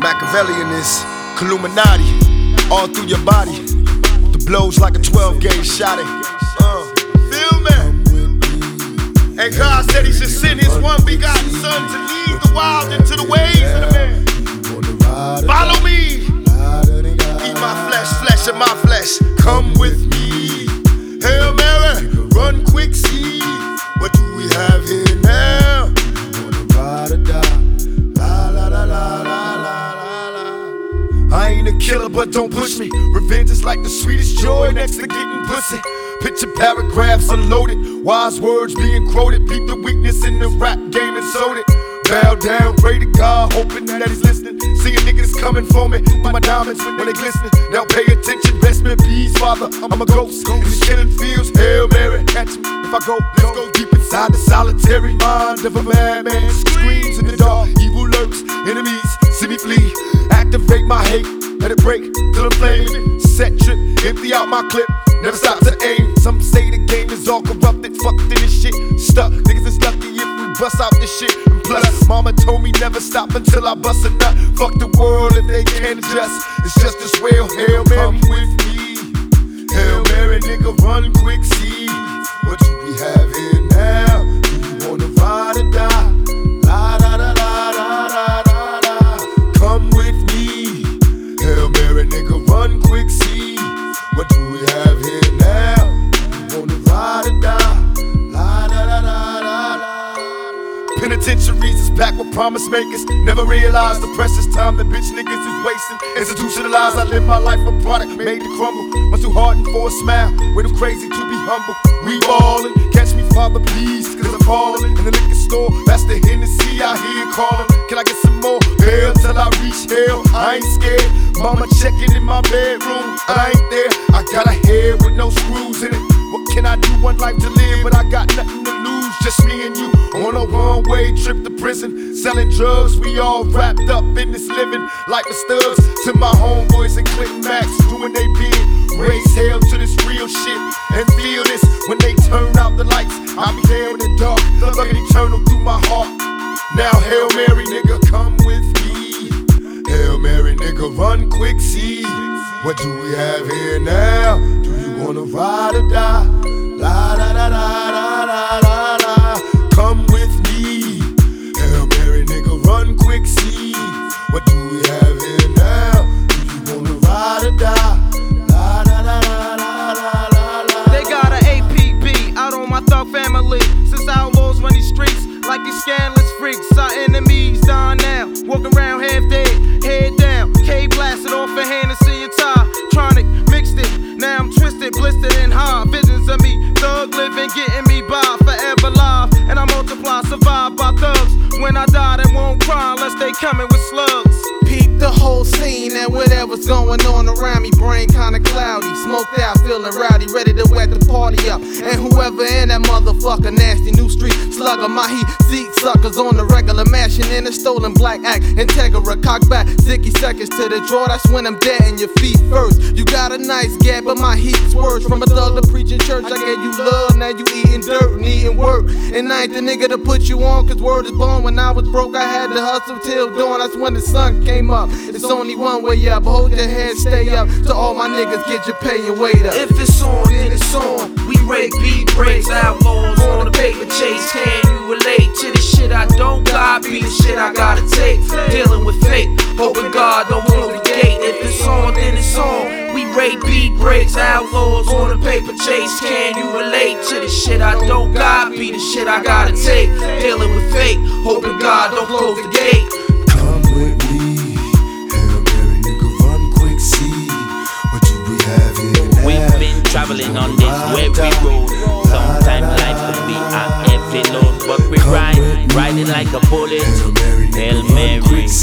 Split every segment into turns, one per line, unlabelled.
Machiavellian is Illuminati, all through your body. The blows like a 12-gauge shot it. Feel me? And God said He should send His one begotten Son to lead the wild into the ways of the man. Follow me. Eat my flesh, flesh of my flesh. Come with me. Hail Mary, run quick, see. What do we have here now? You wanna ride or die? La la la la la la la. I ain't a killer, but don't push me. Revenge is like the sweetest joy next to getting pussy. Picture paragraphs unloaded, wise words being quoted. Beat the weakness in the rap game and sold it. Bow down, pray to God, hoping that He's listening. Seeing niggas coming for me, my diamonds when they glistening. Now pay attention, best man, peace, Father. I'm a ghost in these killing fields. Hail Mary, catch me if I go. Let's go deep inside the solitary mind of a madman. Screams in the dark, evil lurks, enemies see me flee. Activate my hate, let it break till I'm flaming. Set trip, empty out my clip, never stop to aim. Some say the game is all corrupted, fucked in this shit. Stuck, niggas is lucky if we bust out this shit. And plus, mama told me never stop until I bust a nut. Fuck the world if they can't adjust. It's just as well. Hail Mary, come with me. Hail Mary, nigga, run quick, see. What do we have here now? Do you wanna ride or die? La da da da da da da da. Come with me. Hail Mary, nigga, run quick, see. What do we have here now? Do you wanna ride or die? La da da da da da. Penitentiaries is packed with promise makers. Never realized the precious time that bitch niggas is wasting. Institutionalized, I live my life a product made to crumble. Much too hardened for a smile, way too crazy to be humble. We ballin', catch me, Father, please, cause I'm fallin'. In the liquor store, that's the Hennessy I hear callin'. Can I get some more? Hell till I reach hell, I ain't scared. Mama checking in my bedroom, I ain't there. I got a head with no screws in it. What can I do? One life to live, but I got nothing to lose. Just me and you on a one-way trip to prison. Selling drugs, we all wrapped up in this living. Like the studs to my homeboys and Click Max, doing they bid. Raise hell to this real shit and feel this when they turn out the lights. I'll be there in the dark, looking eternal through my heart. Now Hail Mary, nigga, come with me. Hail Mary, nigga, run quick, see. What do we have here now? Do you wanna ride or die? La da da da da da da da. Come with me. Hail Mary, nigga, run quick, see. What do we have here now? Do you wanna ride or die? La da da da da da da da.
They got an APB out on my thug family. Since outlaws run these streets like these scandalous freaks. Our enemies dying now, walking around half dead, head down. K blasted off a Hennessy and tie. Tronic mixed it, now I'm twisted, blistered and high. Visions of me, thug living, getting me by, forever live. And I multiply, survive by thugs. When I die, they won't cry unless they coming with slugs.
Peep the whole scene and whatever's going on around me. Brain kinda cloudy, smoked out, feeling rowdy, ready to wet the party up. And whoever in that motherfucker, nasty new street slugger, my heat seek suckers on the regular, mashing in a stolen black act. Integra, cock back, 60 seconds to the draw. That's when I'm dead in your feet first. You got a nice gap, but my heat's worse. From a thug to preaching church, I gave you love, now you eating dirt, needing work. And I ain't the nigga to put you on, cause word is born. When I was broke, I had to hustle till dawn. That's when the sun came up. It's only one way up, hold your head, stay up. To all my niggas, get your pay and wait up.
If it's on, then it's on. We rake beat breaks, outlaws on the paper chase. Can you relate to the shit I don't got? Be the shit I gotta take. Dealing with fate, hoping God don't close the gate. If it's on, then it's on. We rake beat breaks, outlaws on the paper chase. Can you relate to the shit I don't got? Be the shit I gotta take. Dealing with fate, hoping God don't close the gate.
Come with me. Hail Mary, nigga, run quick, see. What do we have here now?
We've been traveling on this weary road. Sometimes life can be a heavy load, but we riding like a bullet. Hail Mary,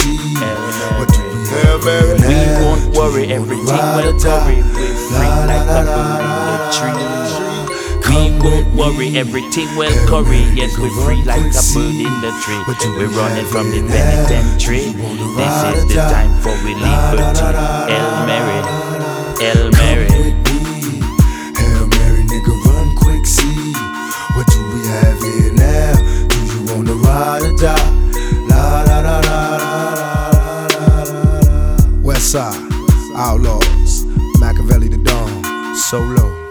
Hail Mary,
we won't worry, everything will curry. We're free like a bird in the tree. We won't worry, everything will curry. Yes, we're free like a bird in the tree. We're running from the penitentiary. This is the time for we liberty. Hail Mary, Hail Mary.
Hail Mary, nigga, run quick, see. What do we have here now? Do you wanna ride or die? La la la la la la la la. West Side, Outlaws, Machiavelli the Dawn, Solo.